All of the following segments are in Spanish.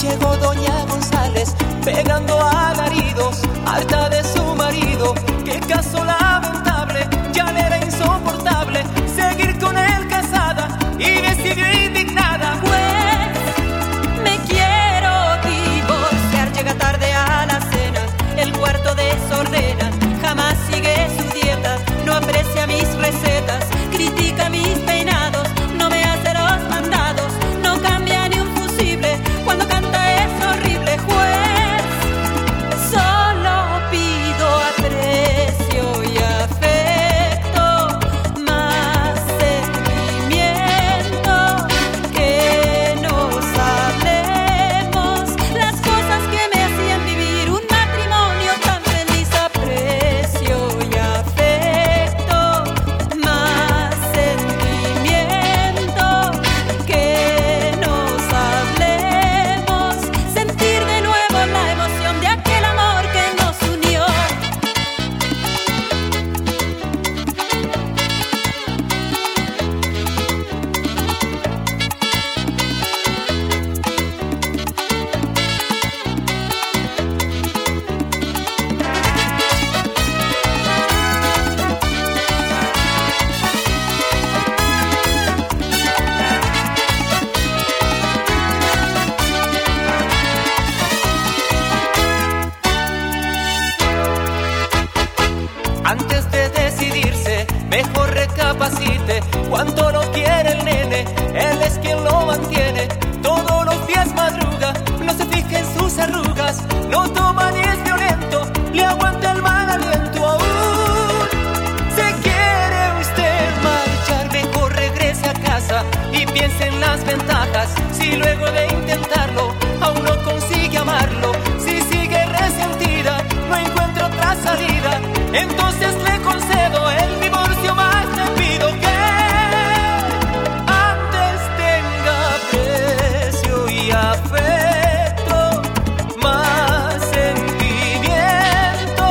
llegó doña González pegando alaridos, harta de su marido. Qué caso lamentable, ya le era insoportable seguir con él casada y decidió indignada. Pues me quiero divorciar, llega tarde a la cena, el cuarto desordena, jamás sigue sus dietas, no aprecia mis recetas, critica mis peinados, no me hace los mandados, no cambia ni un fusible, cuando canta es horrible. Juez, solo pido aprecio y afecto, más sentimiento, que nos hablemos las cosas que me hacían vivir un matrimonio tan feliz. Aprecio y afecto, más sentimiento, que nos hablemos, sentir de nuevo la emoción de aquel amor que nos unió. Antes de decidirse, mejor recapacite cuánto lo quiere el nene, él es quien lo mantiene. Todos los días madruga, no se fija en sus arrugas, no toma ni es violento, le aguanta el mal aliento. Aún se quiere usted marchar, mejor regrese a casa y piense en las ventajas. Si luego de intentarlo aún no consigue amarlo, si sigue resentida, no encuentra otra salida, entonces le concedo el divorcio, más le pido que antes tenga aprecio y afecto, más sentimiento,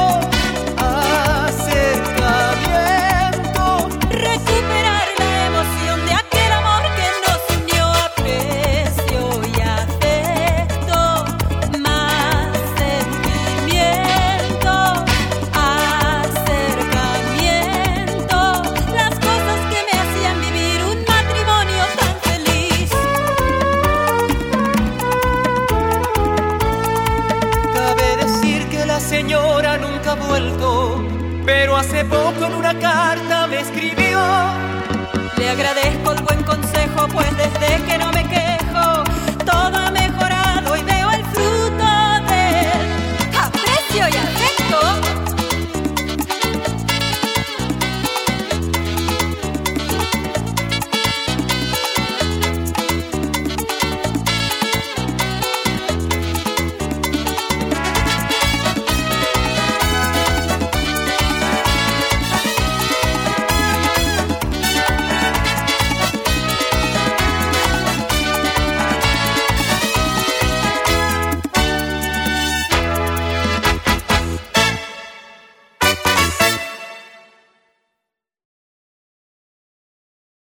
acercamiento, Recuperar la emoción de aquel amor que nos unió. Aprecio y afecto, más sentimiento, acercamiento, las cosas que me hacían vivir un matrimonio tan feliz. Cabe decir que la señora nunca ha vuelto, pero hace poco en una carta me escribió. Le agradezco el buen consejo, pues desde que no me quedo